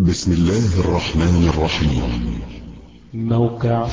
بسم الله الرحمن الرحيم. موقع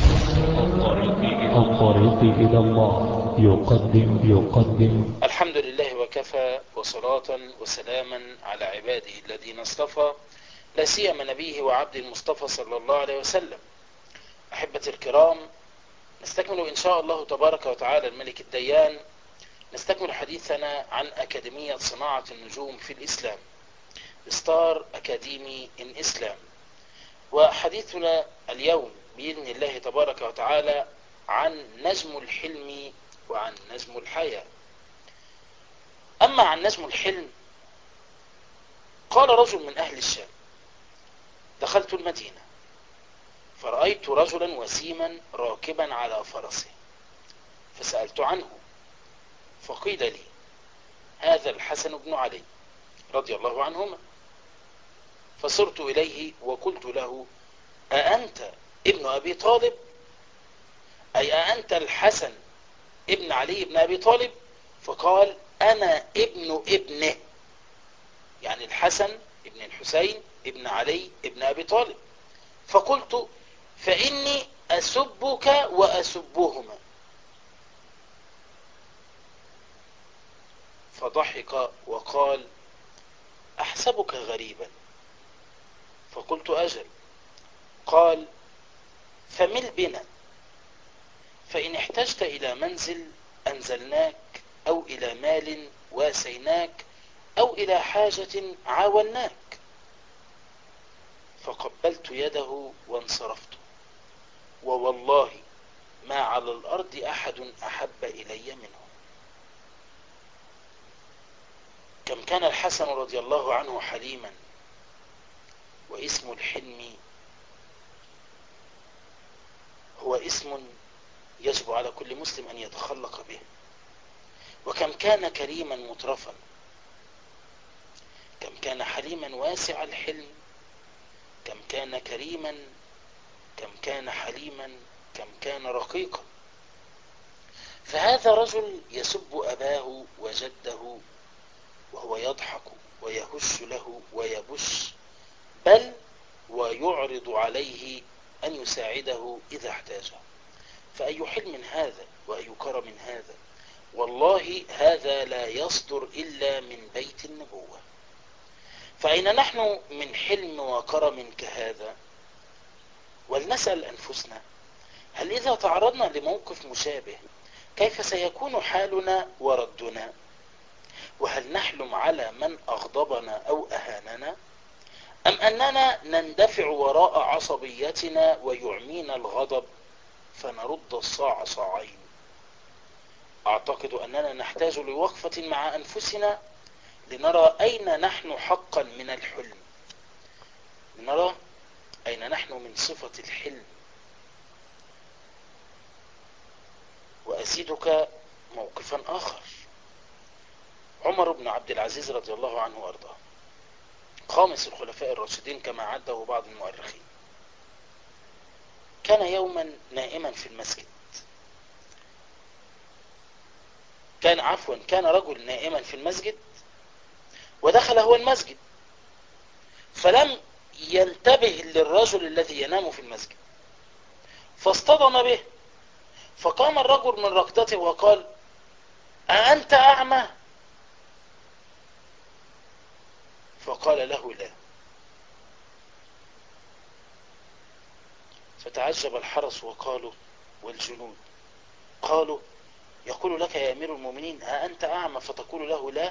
الطريق إلى الله يقدم الحمد لله وكفى، وصلاة وسلاما على عباده الذين اصطفى، لا سيما نبيه وعبد المصطفى صلى الله عليه وسلم. أحبتي الكرام، نستكمل إن شاء الله تبارك وتعالى الملك الديان، نستكمل حديثنا عن أكاديمية صناعة النجوم في الإسلام، ستار أكاديمي إن إسلام. وحديثنا اليوم بإذن الله تبارك وتعالى عن نجم الحلم وعن نجم الحياة. أما عن نجم الحلم، قال رجل من أهل الشام: دخلت المدينة فرأيت رجلا وسيما راكبا على فرسه، فسألت عنه فقيل لي: هذا الحسن بن علي رضي الله عنهما. فصرت إليه وقلت له: أأنت ابن أبي طالب؟ أي أأنت الحسن ابن علي بن أبي طالب؟ فقال: أنا ابن ابنه، يعني الحسن ابن الحسين ابن علي ابن أبي طالب. فقلت: فإني أسبك وأسبهما. فضحك وقال: أحسبك غريبا. فقلت: أجل. قال: فمل بنا، فإن احتجت إلى منزل أنزلناك، أو إلى مال واسيناك، أو إلى حاجة عاوناك. فقبلت يده وانصرفت، ووالله ما على الأرض أحد أحب إلي منه. كم كان الحسن رضي الله عنه حليما، واسم الحلم هو اسم يجب على كل مسلم أن يتخلق به. وكم كان كريما مترفا، كم كان حليما واسع الحلم، كم كان كريما، كم كان حليما، كم كان رقيقا. فهذا رجل يسب أباه وجده وهو يضحك ويهش له ويبش، بل ويعرض عليه أن يساعده إذا احتاجه. فأي حلم هذا وأي كرم هذا! والله هذا لا يصدر إلا من بيت النبوة. فأين نحن من حلم وكرم كهذا؟ ولنسأل أنفسنا: هل إذا تعرضنا لموقف مشابه كيف سيكون حالنا وردنا؟ وهل نحلم على من أغضبنا أو أهاننا، أم أننا نندفع وراء عصبيتنا ويعمينا الغضب فنرد الصاع صاعين؟ أعتقد أننا نحتاج لوقفة مع أنفسنا لنرى أين نحن حقا من الحلم، لنرى أين نحن من صفة الحلم. وأزيدك موقفا آخر. عمر بن عبد العزيز رضي الله عنه وأرضاه، خامس الخلفاء الراشدين كما عده بعض المؤرخين، كان يوما نائما في المسجد. كان رجل نائما في المسجد، ودخل هو المسجد، فلم ينتبه للرجل الذي ينام في المسجد، فاصطدم به. فقام الرجل من ركضته وقال: أأنت أعمى؟ فقال له: لا. فتعجب الحرس وقالوا والجنود، قالوا: يقول لك يا أمير المؤمنين أأنت أعمى فتقول له لا؟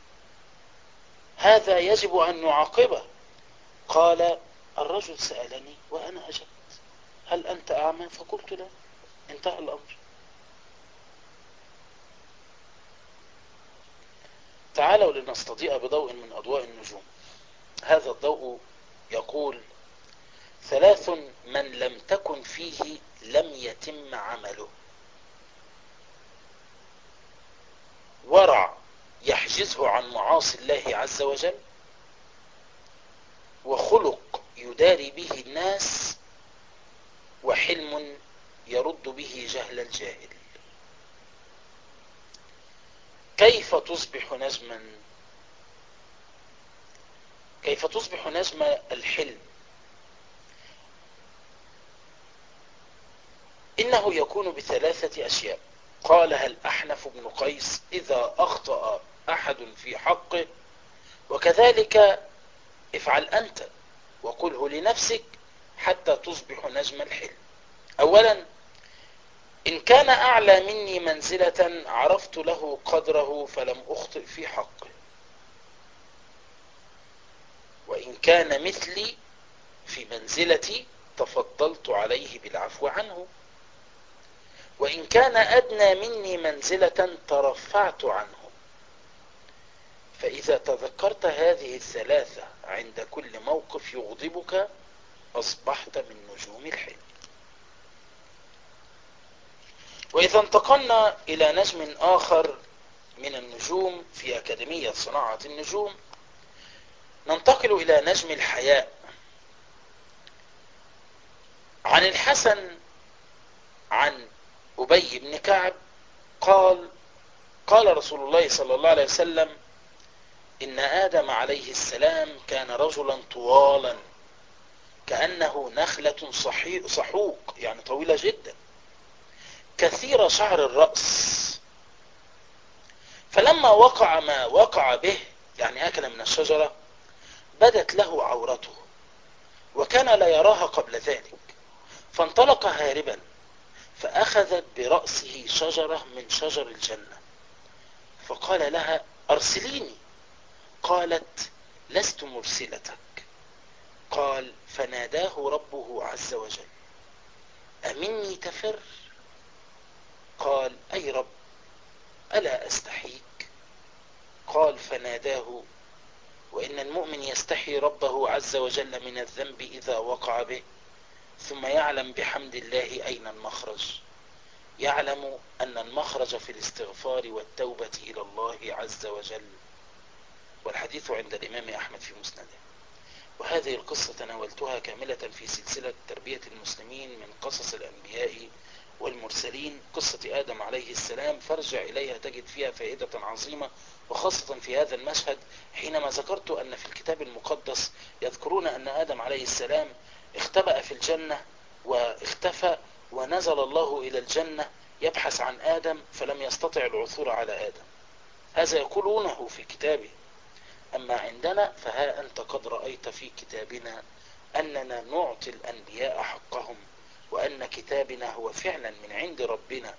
هذا يجب أن نعاقبه. قال: الرجل سألني وأنا أجبت، هل أنت أعمى؟ فقلت لا، انتهى الأمر. تعالوا لنستضيء بضوء من أضواء النجوم. هذا الضوء يقول: ثلاث من لم تكن فيه لم يتم عمله: ورع يحجزه عن معاصي الله عز وجل، وخلق يداري به الناس، وحلم يرد به جهل الجاهل. كيف تصبح نجما؟ كيف تصبح نجم الحلم؟ إنه يكون بثلاثة أشياء. قالها الأحنف بن قيس: إذا أخطأ أحد في حقه وكذلك افعل أنت وقله لنفسك حتى تصبح نجم الحلم. أولا، إن كان أعلى مني منزلة عرفت له قدره فلم أخطئ في حقه، وإن كان مثلي في منزلتي تفضلت عليه بالعفو عنه، وإن كان أدنى مني منزلة ترفعت عنه. فإذا تذكرت هذه الثلاثة عند كل موقف يغضبك أصبحت من نجوم الحلم. وإذا انتقلنا إلى نجم آخر من النجوم في أكاديمية صناعة النجوم، ننتقل إلى نجم الحياء. عن الحسن عن أبي بن كعب قال رسول الله صلى الله عليه وسلم: إن آدم عليه السلام كان رجلا طوالا كأنه نخلة صحوق، يعني طويلة جدا، كثير شعر الرأس، فلما وقع ما وقع به، يعني أكل من الشجرة، بدت له عورته وكان لا يراها قبل ذلك، فانطلق هاربا فأخذت برأسه شجرة من شجر الجنة فقال لها: أرسليني. قالت: لست مرسلتك. قال: فناداه ربه عز وجل: أمني تفر؟ قال: أي رب، ألا أستحيك؟ قال: فناداه: وإن المؤمن يستحي ربه عز وجل من الذنب إذا وقع به، ثم يعلم بحمد الله أين المخرج. يعلم أن المخرج في الاستغفار والتوبة إلى الله عز وجل. والحديث عند الإمام أحمد في مسنده. وهذه القصة تناولتها كاملة في سلسلة تربية المسلمين من قصص الأنبياء والمرسلين، قصة آدم عليه السلام، فارجع إليها تجد فيها فائدة عظيمة، وخاصة في هذا المشهد حينما ذكرت أن في الكتاب المقدس يذكرون أن آدم عليه السلام اختبأ في الجنة واختفى، ونزل الله إلى الجنة يبحث عن آدم فلم يستطع العثور على آدم. هذا يقولونه في كتابه. أما عندنا فها أنت قد رأيت في كتابنا أننا نعطي الأنبياء حقهم، وأن كتابنا هو فعلا من عند ربنا.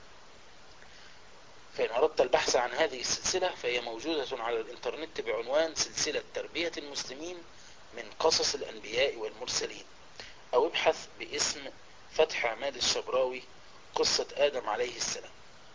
فإن أردت البحث عن هذه السلسلة فهي موجودة على الإنترنت بعنوان سلسلة تربية المسلمين من قصص الأنبياء والمرسلين، أو ابحث باسم فتح عماد الشبراوي قصة آدم عليه السلام.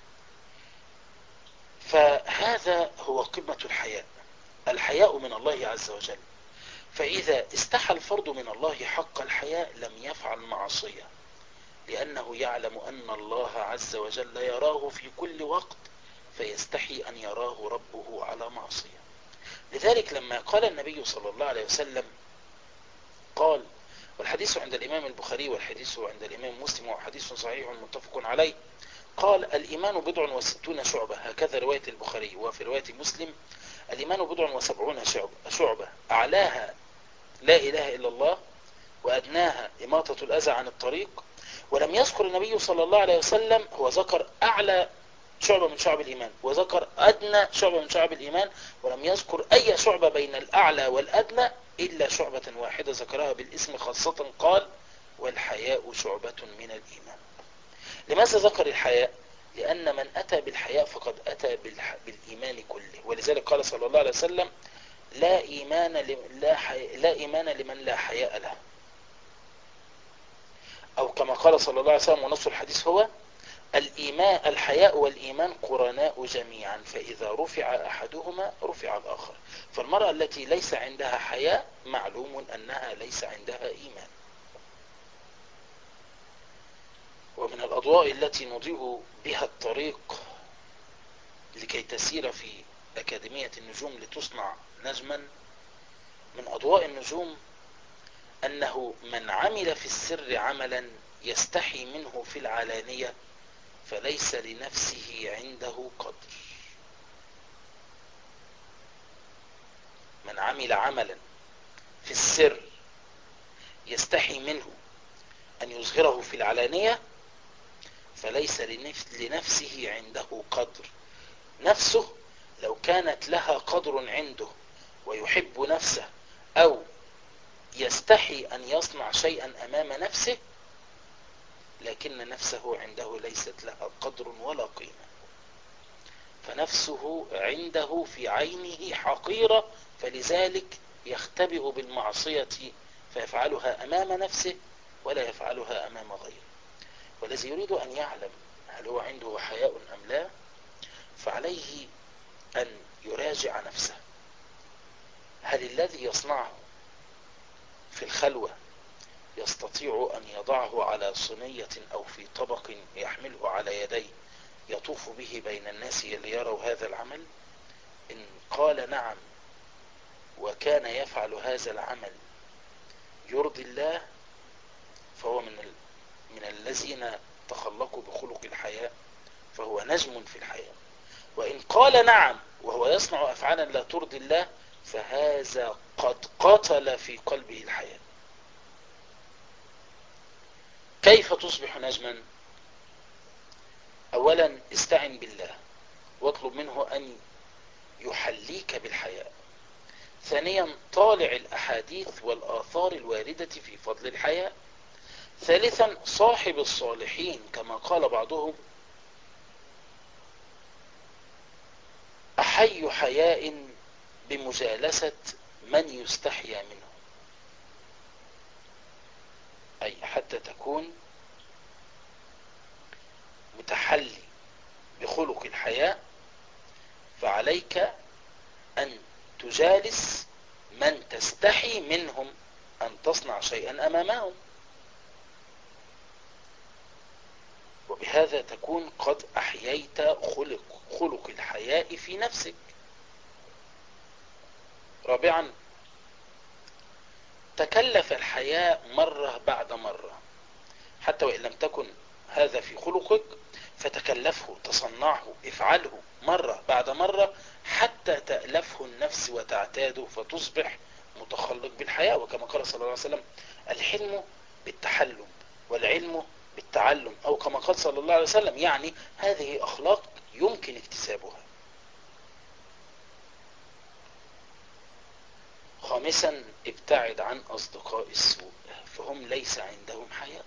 فهذا هو قمة الحياء، الحياء من الله عز وجل. فإذا استحى الفرد من الله حق الحياء لم يفعل معصية، لأنه يعلم أن الله عز وجل يراه في كل وقت، فيستحي أن يراه ربه على معصية. لذلك لما قال النبي صلى الله عليه وسلم، قال، والحديث عند الإمام البخاري والحديث عند الإمام مسلم وحديث صحيح متفق عليه، قال: الإيمان 69 شعبة، هكذا رواية البخاري. وفي رواية مسلم: الإيمان 70 شعبة، أعلاها لا إله إلا الله، وأدناها إماطة الأذى عن الطريق. ولم يذكر النبي صلى الله عليه وسلم، هو ذكر أعلى شعبة من شعب الإيمان وذكر أدنى شعبة من شعب الإيمان، ولم يذكر أي شعبة بين الأعلى والأدنى إلا شعبة واحدة ذكرها بالاسم خاصة، قال: والحياء شعبة من الإيمان. لماذا ذكر الحياء؟ لأن من أتى بالحياء فقد أتى بالإيمان كله. ولذلك قال صلى الله عليه وسلم: لا إيمان لمن لا حياء له. أو كما قال صلى الله عليه وسلم، ونص الحديث هو: الحياء والإيمان قرناء جميعا، فإذا رفع أحدهما رفع الآخر. فالمرأة التي ليس عندها حياء معلوم أنها ليس عندها إيمان. ومن الأضواء التي نضيء بها الطريق لكي تسير في أكاديمية النجوم لتصنع نجما، من أضواء النجوم أنه من عمل في السر عملا يستحي منه في العلانية فليس لنفسه عنده قدر. من عمل عملا في السر يستحي منه أن يظهره في العلانية، فليس لنفسه عنده قدر. نفسه لو كانت لها قدر عنده ويحب نفسه أو يستحي أن يصنع شيئا أمام نفسه، لكن نفسه عنده ليست لها قدر ولا قيمة، فنفسه عنده في عينه حقيرة، فلذلك يختبئ بالمعصية فيفعلها أمام نفسه ولا يفعلها أمام غيره. والذي يريد أن يعلم هل هو عنده حياء أم لا، فعليه أن يراجع نفسه. هل الذي يصنعه في الخلوة يستطيع أن يضعه على صينية أو في طبق يحمله على يديه يطوف به بين الناس ليروا هذا العمل؟ إن قال نعم وكان يفعل هذا العمل يرضي الله، فهو من الذين تخلقوا بخلق الحياء، فهو نجم في الحياة. وإن قال نعم وهو يصنع أفعالا لا ترضي الله، فهذا قد قتل في قلبه الحياة. كيف تصبح نجما؟ أولا استعن بالله واطلب منه أن يحليك بالحياء. ثانيا طالع الأحاديث والآثار الواردة في فضل الحياء. ثالثا صاحب الصالحين، كما قال بعضهم: أحي حياء بمجالسة من يستحيا منه، أي حتى تكون متحلي بخلق الحياء فعليك أن تجالس من تستحي منهم أن تصنع شيئا أمامهم، وبهذا تكون قد أحييت خلق الحياء في نفسك. رابعا تكلف الحياء مرة بعد مرة، حتى وإن لم تكن هذا في خلقك فتكلفه، تصنعه، افعله مرة بعد مرة حتى تألفه النفس وتعتاده فتصبح متخلق بالحياء. وكما قال صلى الله عليه وسلم: الحلم بالتحلم والعلم بالتعلم، أو كما قال صلى الله عليه وسلم يعني هذه أخلاق يمكن اكتسابها. خامسا ابتعد عن أصدقاء السوء، فهم ليس عندهم حياء،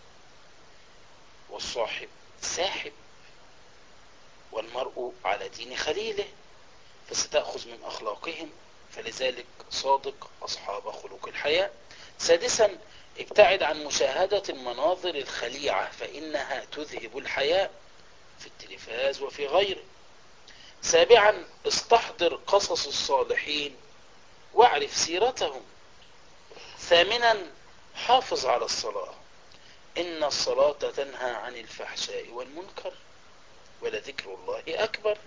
والصاحب ساحب، والمرء على دين خليله، فستأخذ من أخلاقهم، فلذلك صادق أصحاب خلق الحياء. سادسا ابتعد عن مشاهدة المناظر الخليعة، فإنها تذهب الحياء في التلفاز وفي غيره. سابعا استحضر قصص الصالحين واعرف سيرتهم. ثامنا حافظ على الصلاة، إن الصلاة تنهى عن الفحشاء والمنكر، ولذكر الله أكبر.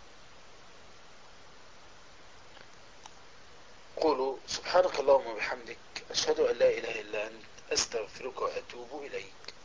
قولوا سبحانك اللهم وبحمدك، أشهد أن لا إله إلا أنت، أستغفرك وأتوب إليك.